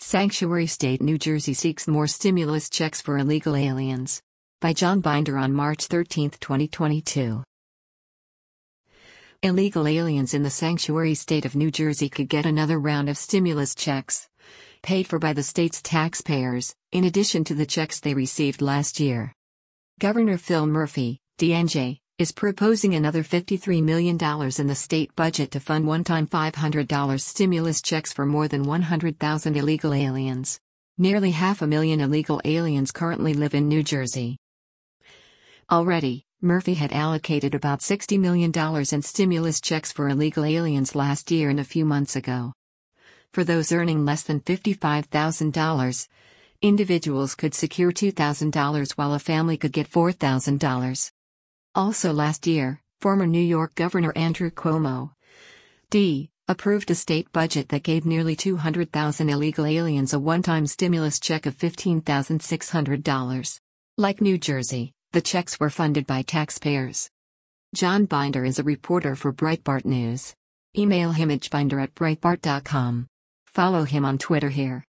Sanctuary State New Jersey seeks more stimulus checks for illegal aliens. By John Binder on March 13, 2022. Illegal aliens in the sanctuary state of New Jersey could get another round of stimulus checks, paid for by the state's taxpayers, in addition to the checks they received last year. Governor Phil Murphy, DNJ, is proposing another $53 million in the state budget to fund one-time $500 stimulus checks for more than 100,000 illegal aliens. Nearly 500,000 illegal aliens currently live in New Jersey. Already, Murphy had allocated about $60 million in stimulus checks for illegal aliens last year and a few months ago. For those earning less than $55,000, individuals could secure $2,000 while a family could get $4,000. Also last year, former New York Governor Andrew Cuomo, D., approved a state budget that gave nearly 200,000 illegal aliens a one-time stimulus check of $15,600. Like New Jersey, the checks were funded by taxpayers. John Binder is a reporter for Breitbart News. Email him at binder@breitbart.com. Follow him on Twitter here.